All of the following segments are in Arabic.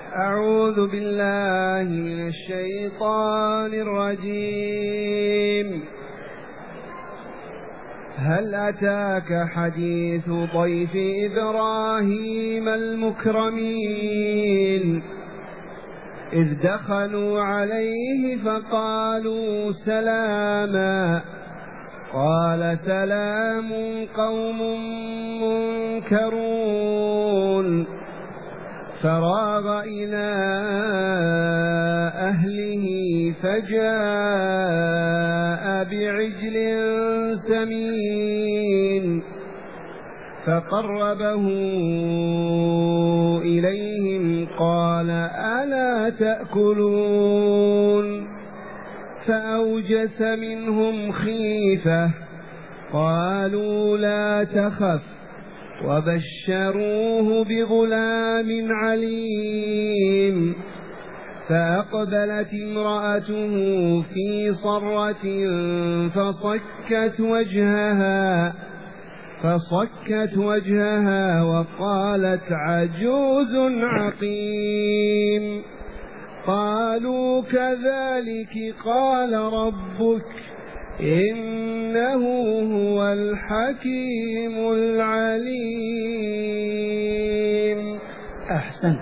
أعوذ بالله من الشيطان الرجيم. هل أتاك حديث ضيف إبراهيم المكرمين إذ دخلوا عليه فقالوا سلاما قال سلام قوم منكرون فراغ إلى أهله فجاء بعجل سمين فقربه إليهم قال ألا تأكلون فأوجس منهم خيفة قالوا لا تخف وبشروه بغلام عليم فأقبلت امرأته في صرة فصكت وجهها وقالت عجوز عقيم. قالوا كذلك قال ربك إنه هو الحكيم العليم. أحسنت.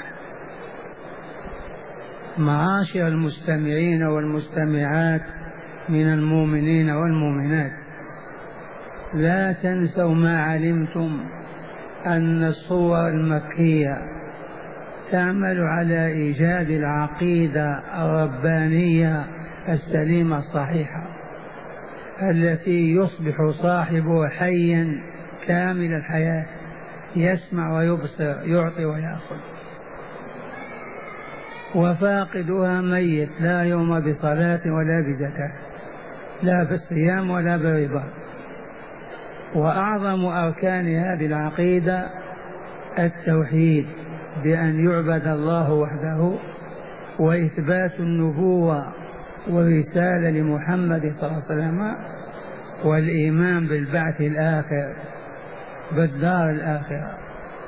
معاشر المستمعين والمستمعات من المؤمنين والمؤمنات، لا تنسوا ما علمتم أن الصور المكية تعمل على إيجاد العقيدة الربانية السليمة الصحيحة التي يصبح صاحبه حيا كامل الحياة، يسمع ويبصر، يعطي ويأخذ، وفاقدها ميت لا يوم بصلاة ولا بزكاة، لا بالصيام ولا بالربا. وأعظم أركان هذه العقيدة التوحيد، بأن يعبد الله وحده، وإثبات النبوة والرسالة لمحمد صلى الله عليه وسلم، والإيمان بالبعث الآخر بالدار الآخرة.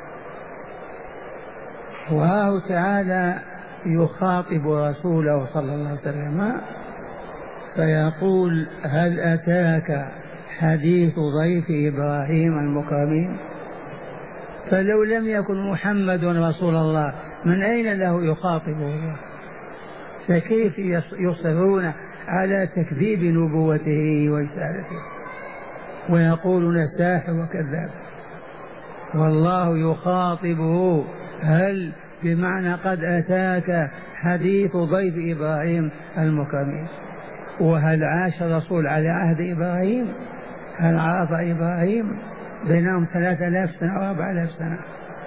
وهو تعالى يخاطب رسوله صلى الله عليه وسلم فيقول هل أتاك حديث ضيف إبراهيم المكرمين؟ فلو لم يكن محمد رسول الله من أين له يخاطبه الله؟ فكيف يصرون على تكذيب نبوته ورسالته ويقولون ساحر وكذاب؟ والله يخاطبه هل بمعنى قد أتاك حديث ضيف إبراهيم المكرمين. وهل عاش الرسول على عهد إبراهيم؟ هل عرف إبراهيم؟ بينهم 3000 سنة و4000 سنة.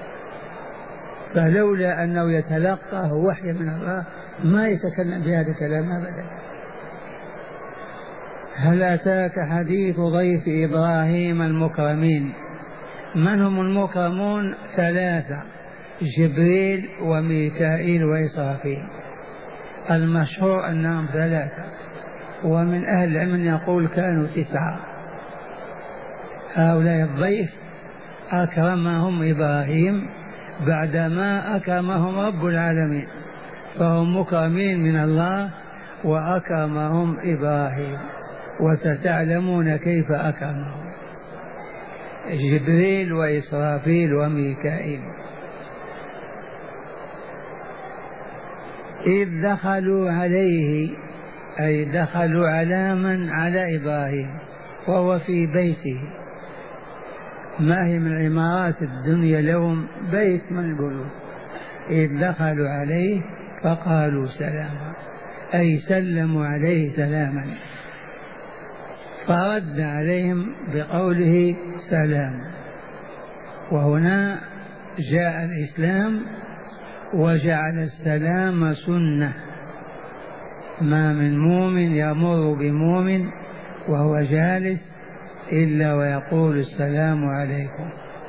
فلولا أنه يتلقاه وحي من الله ما يتكلم بهذا الكلام أبدا. هل أتاك حديث ضيف إبراهيم المكرمين؟ من هم المكرمون؟ 3: جبريل وميكائيل وإسرافيل. المشهور أنهم 3، ومن أهل العلم يقول كانوا 9. هؤلاء الضيف أكرمهم إبراهيم بعدما أكرمهم رب العالمين، فهم مكرمين من الله وأكرمهم إبراهيم، وستعلمون كيف أكرمهم جبريل وإسرافيل وميكائيل. إذ دخلوا عليه، أي دخلوا على من؟ على إبراهيم وهو في بيته. ما هي من عمارات الدنيا لهم بيت من البيوت. إذ دخلوا عليه فقالوا سلاما، أي سلموا عليه سلاما، فرد عليهم بقوله سلام. وهنا جاء الإسلام وجعل السلام سنة. ما من مؤمن يمر بمؤمن وهو جالس إلا ويقول السلام عليكم،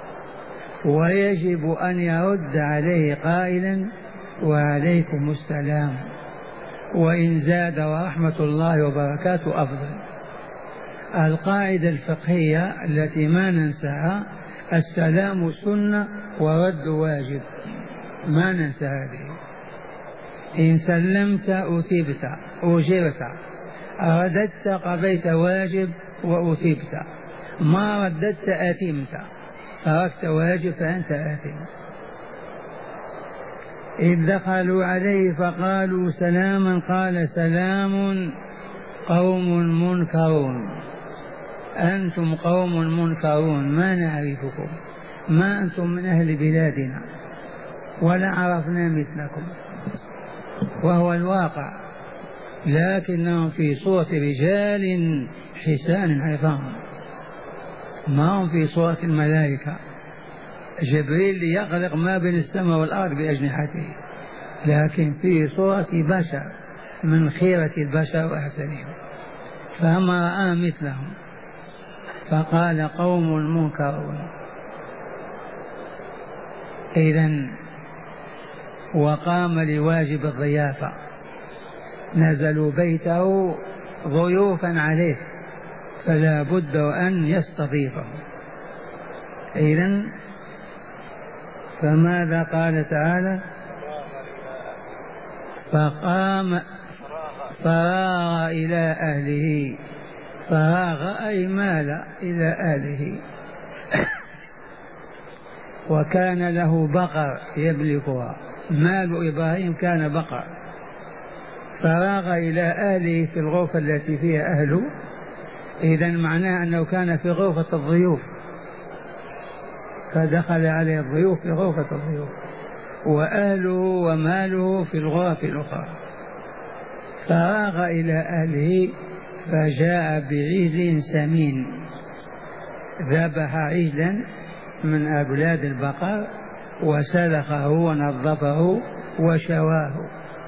ويجب أن يرد عليه قائلا وعليكم السلام، وإن زاد ورحمة الله وبركاته أفضل. القاعدة الفقهية التي ما ننساها: السلام سنة ورد واجب. ما ننسى هذه. إن سلمت أثبت أجرت، رددت قضيت واجب وأثبت، ما رددت آثمت، تركت واجب فأنت آثم. إذ دخلوا عليه فقالوا سلاما قال سلام قوم منكرون، أنتم قوم منكرون ما نعرفكم، ما أنتم من أهل بلادنا ولا عرفنا مثلكم. وهو الواقع، لكنهم في صورة رجال حسان عظام، ما هم في صورة الملائكة. جبريل يخلق ما بين السماء والأرض بأجنحته، لكن في صورة بشر من خيرة البشر وأحسنهم، فما رأى مثلهم فقال قوم منكرون. إذن وقام لواجب الضيافة، نزلوا بيته ضيوفا عليه فلا بد أن يستضيفهم. إذن فماذا قال تعالى؟ فقام فراغ إلى أهله، فراغ أي مال إلى أهله، وكان له بقر يملكها، مال إبراهيم كان بقر، فراغ إلى أهله في الغرفة التي فيها أهله. إذن معناه أنه كان في غرفة الضيوف، فدخل عليه الضيوف في غرفة الضيوف، وأهله وماله في الغرف الأخرى. فراغ إلى أهله فجاء بعجل سمين، ذبح عجلا من أبلاد البقر وسلخه ونظفه وشواه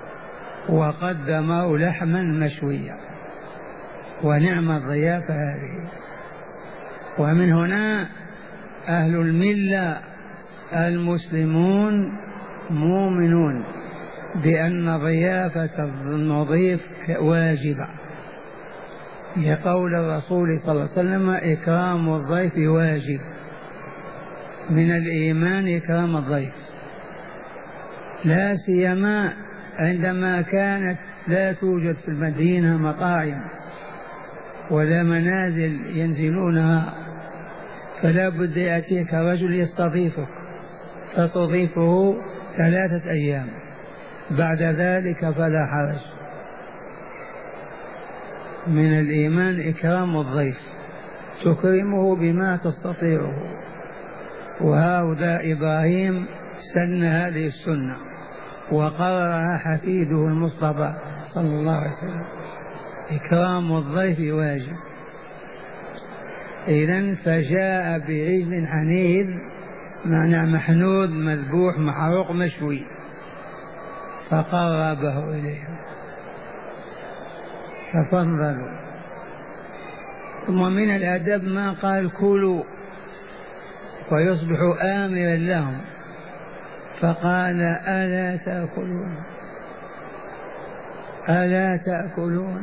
وقدمه لحما مشويا، ونعم الضيافة هذه. ومن هنا أهل الملة المسلمون مؤمنون بأن ضيافة المضيف واجبة، لقول الرسول صلى الله عليه وسلم إكرام الضيف واجب، من الإيمان إكرام الضيف، لا سيما عندما كانت لا توجد في المدينة مطاعم ولا منازل ينزلونها، فلا بد يأتيك رجل يستضيفك فتضيفه 3 أيام، بعد ذلك فلا حرج. من الإيمان إكرام الضيف، تكرمه بما تستطيعه. وهؤلاء إبراهيم سن هذه السنة وقررها حفيده المصطفى صلى الله عليه وسلم، إكرام الضيف واجب. إذن فجاء بعجل حنيذ، معنى محنود مذبوح محروق مشوي، فقربه إليهم ففضلوا. ثم من الأدب ما قال كلوا ويصبح آمرا لهم، فقال ألا تأكلون ألا تأكلون،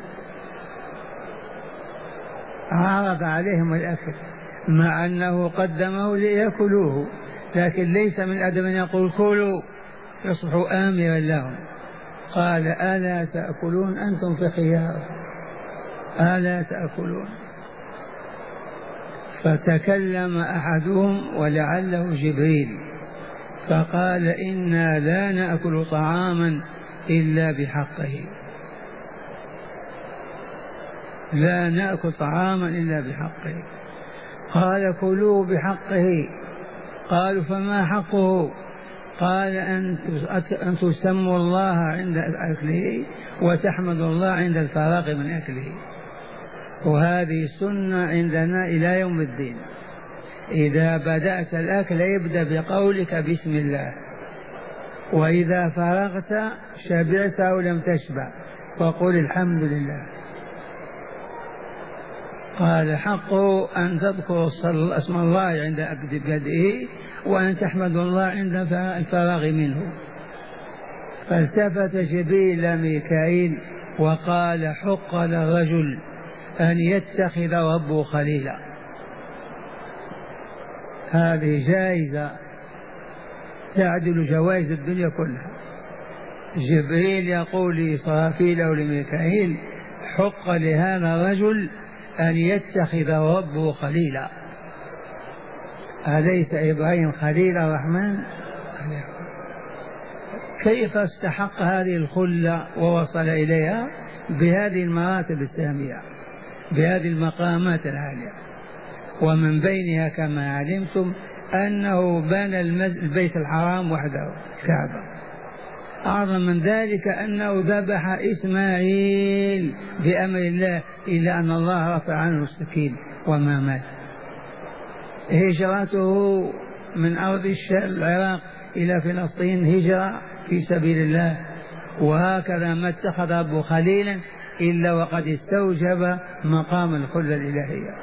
عرض عليهم الأكل مع أنه قدمه ليأكلوه، لكن ليس من أدب أن يقول كلوا يصبح آمرا لهم. قال ألا تأكلون أنتم في خيار، ألا تأكلون. فتكلم أحدهم ولعله جبريل فقال إنا لا نأكل طعاما إلا بحقه، لا نأكل طعاما إلا بحقه. قال كلوا بحقه. قالوا فما حقه؟ قال أن تسموا الله عند أكله وتحمدوا الله عند الفراغ من أكله. وهذه السنة عندنا إلى يوم الدين، إذا بدأت الأكل ابدأ بقولك بسم الله، وإذا فرغت شبعت أو لم تشبع فقل الحمد لله. قال حقه أن تذكر اسم الله عند بدئه وأن تحمد الله عند الفراغ منه. فالتفت جبريل إلى ميكائيل وقال حق للرجل أن يتخذ ربه خليلا، هذه جائزة تعدل جوائز الدنيا كلها. جبريل يقول لإسرافيل أو لميكائيل: حق لهذا الرجل أن يتخذ ربه خليلا. أليس إبراهيم خليل الرحمن؟ كيف استحق هذه الخلة ووصل إليها؟ بهذه المراتب السامية، بهذه المقامات العالية. ومن بينها كما علمتم أنه بنى البيت الحرام وحده كعبة. أعظم من ذلك أنه ذبح إسماعيل بأمر الله، إلا أن الله رفع عنه السكين وما مات. هجرته من أرض العراق إلى فلسطين هجرة في سبيل الله. وهكذا ما اتخذ ربه خليلا إلا وقد استوجب مقام الخلة الإلهية.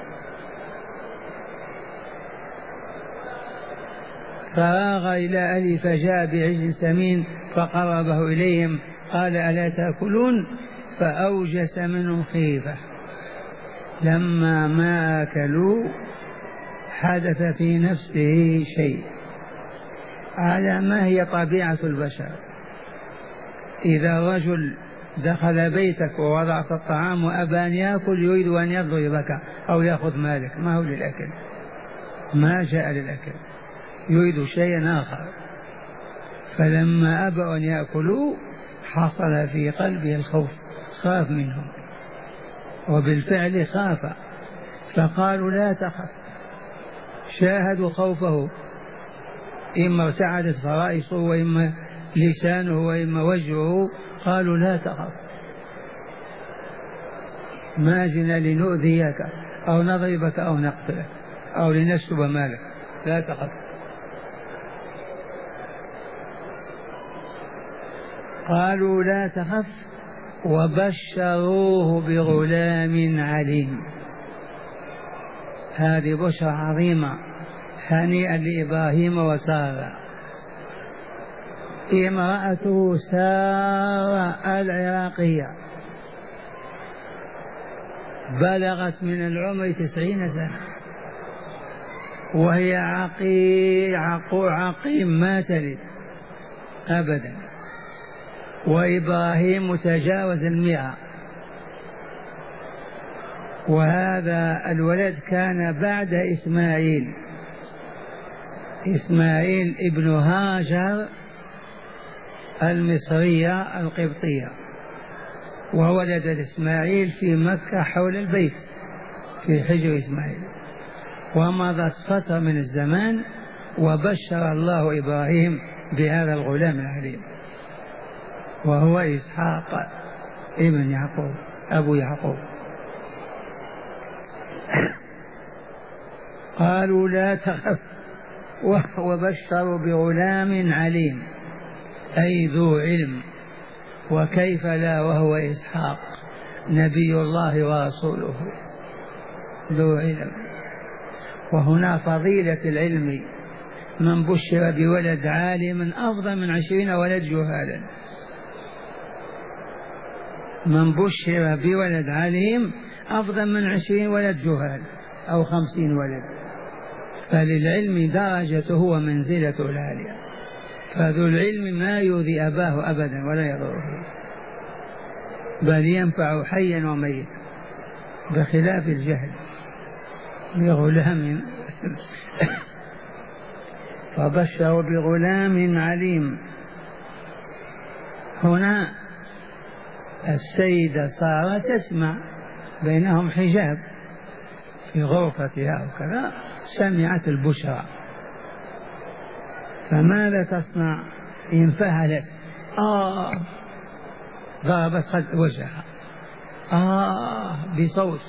فراغ إلى أهله فجاء بعجل سمين فقربه إليهم قال: ألا تأكلون؟ فأوجس منهم خيفة. لما ما أكلوا حدث في نفسه شيء على ما هي طبيعة البشر. إذا رجل دخل بيتك ووضعت الطعام وأبى أن يأكل يريد أن يضربك أو يأخذ مالك، ما هو للأكل، ما جاء للأكل، يريد شيئا آخر. فلما أبوا أن يأكلوا حصل في قلبه الخوف، خاف منهم، وبالفعل خاف. فقالوا: لا تخف. شاهدوا خوفه، إما ارتعدت فرائصه وإما لسانه وإما وجهه. قالوا: لا تخف، ما جئنا لنؤذيك أو نضربك أو نقتلك أو لنسلب مالك، لا تخف. قالوا: لا تخف. وبشروه بغلام عليم. هذه بشرى عظيمة هنيئا لإبراهيم وسارة. امرأته سارة العراقية بلغت من العمر 90 سنة وهي عقيم ما تلد أبدا. وإبراهيم تجاوز 100. وهذا الولد كان بعد إسماعيل ابن هاجر المصرية القبطية. وولد إسماعيل في مكة حول البيت في حجر إسماعيل. ومضت فترة من الزمان وبشر الله إبراهيم بهذا الغلام العليم وهو إسحاق ابن يعقوب أبو يعقوب. قالوا: لا تخف. وبشروا بغلام عليم أي ذو علم، وكيف لا وهو إسحاق نبي الله ورسوله ذو علم. وهنا فضيلة العلم، من بشر بولد عالم أفضل من 20 ولد جهالا. من بشر بولد عليم أفضل من 20 ولد جهال أو 50 ولد. فللعلم درجته ومنزلته العالية. فذو العلم ما يؤذي أباه أبدا ولا يضره، بل ينفع حيا وميتا، بخلاف الجهل بغلام. فبشروا بغلام عليم. هنا السيدة سارة تسمع، بينهم حجاب في غرفتها وكذا، سمعت البشرى، فماذا تصنع؟ انفعلت ضربت وجهها بصوت.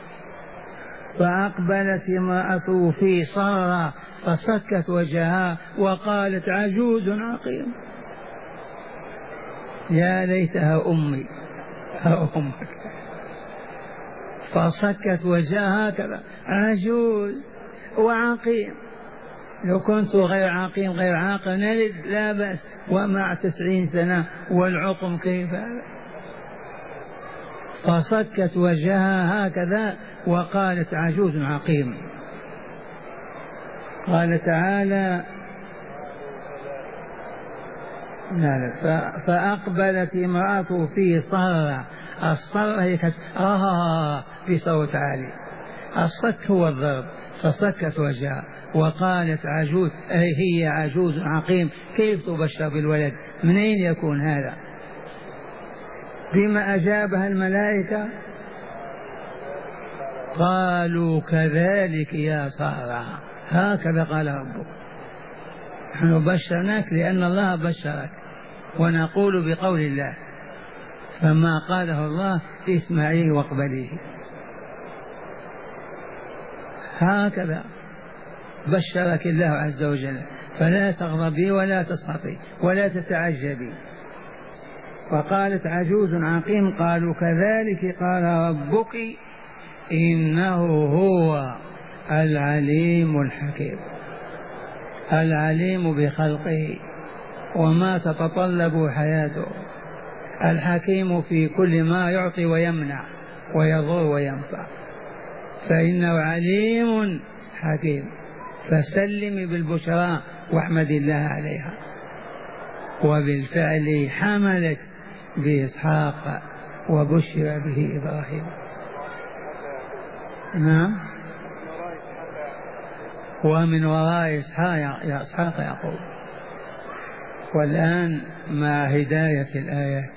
فأقبلت امرأته في صرة فسكت وجهها وقالت: عجوز عقيم. يا ليتها أمي أو أمك. فسكت وجهها هكذا، عجوز وعقيم. لو كنت غير عقيم غير عاقل نلد لا بأس، ومع 90 سنة والعقم كيف هذا؟ فسكت وجهها هكذا وقالت: عجوز عقيم. قال تعالى: فأقبلت امرأته في صرة. الصرة هي بصوت عالي. الصك هو الضرب، فصكت وجهها وقالت عجوز، أي هي عجوز عقيم، كيف تبشر بالولد؟ من أين يكون هذا؟ بما أجابها الملائكة؟ قالوا كذلك يا سارة، هكذا قال ربك، نحن بشرناك لأن الله بشرك، ونقول بقول الله، فما قاله الله اسمعيه واقبليه. هكذا بشرك الله عز وجل، فلا تغضبي ولا تسخطي ولا تتعجبي. وقالت عجوز عقيم قالوا كذلك قال ربك إنه هو العليم الحكيم، العليم بخلقه وما تتطلب حياته، الحكيم في كل ما يعطي ويمنع ويضر وينفع، فإنه عليم حكيم. فسلمي بالبشرى واحمد الله عليها. وبالفعل حملت بإسحاق وبشر به إبراهيم. نعم، ومن وراء إسحاق يعقوب. والآن مع هداية الآيات.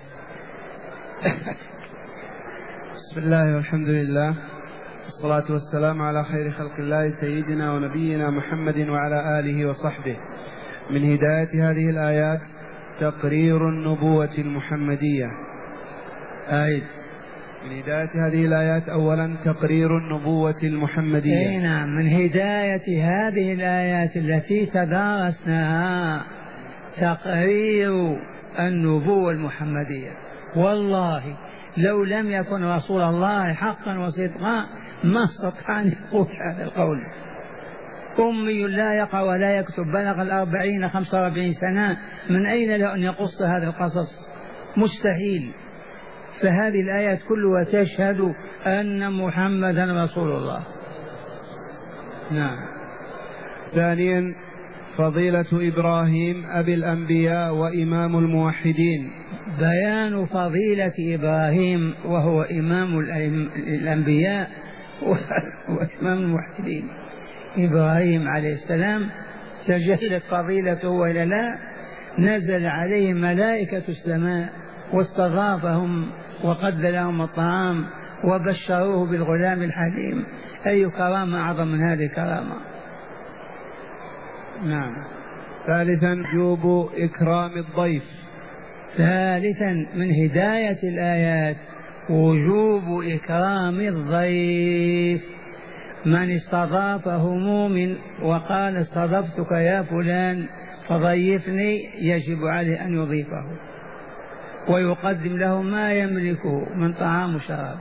بسم الله والحمد لله والصلاة والسلام على خير خلق الله سيدنا ونبينا محمد وعلى آله وصحبه. من هداية هذه الآيات تقرير النبوة المحمدية. من هداية هذه الآيات أولا تقرير النبوة المحمدية. نعم، من هداية هذه الآيات التي تدارسناها تقرير النبوة المحمدية. والله لو لم يكن رسول الله حقا وصدقا ما استطاع أن يقول هذا القول. أمي لا يقرأ ولا يكتب، بلغ 45 سنة، من أين له أن يقص هذا القصص؟ مستحيل. فهذه الآيات كلها تشهد أن محمدا رسول الله. نعم. ثانيا فضيلة إبراهيم أبي الأنبياء وإمام الموحدين. بيان فضيلة إبراهيم وهو إمام الأنبياء وإمام الموحدين. إبراهيم عليه السلام تجلت فضيلته وإلا لا، نزل عليه ملائكة السماء واستضافهم وقد لهم الطعام وبشروه بالغلام الحليم. أي كرامة أعظم من هذه الكرامة؟ نعم. ثالثا وجوب إكرام الضيف. ثالثا من هداية الآيات وجوب إكرام الضيف. من استضافه مؤمن وقال استضفتك يا فلان فضيفني، يجب عليه أن يضيفه ويقدم له ما يملكه من طعام وشراب.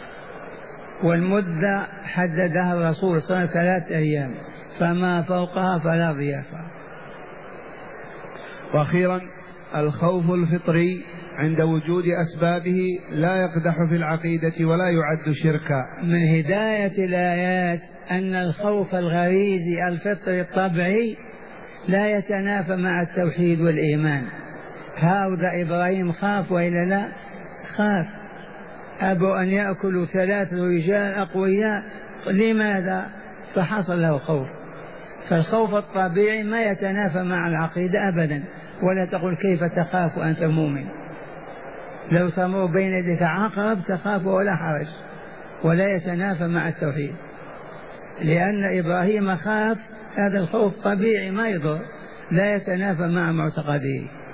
والمدة حددها الرسول صلى الله عليه وسلم 3 أيام، فما فوقها فلا ضيافة. وأخيرا الخوف الفطري عند وجود أسبابه لا يقدح في العقيدة ولا يعد شركا. من هداية الآيات أن الخوف الغريزي الفطري الطبيعي لا يتنافى مع التوحيد والإيمان. هذا إبراهيم خاف وإلا لا؟ خاف. أبوا أن يأكلوا 3 رجال أقوياء، لماذا؟ فحصل له خوف. فالخوف الطبيعي ما يتنافى مع العقيدة أبدا. ولا تقول كيف تخاف وأنت مؤمن، لو تمر بين يديك عقرب تخاف ولا حرج، ولا يتنافى مع التوحيد. لأن إبراهيم خاف، هذا الخوف طبيعي ما يضر، لا يتنافى مع معتقده.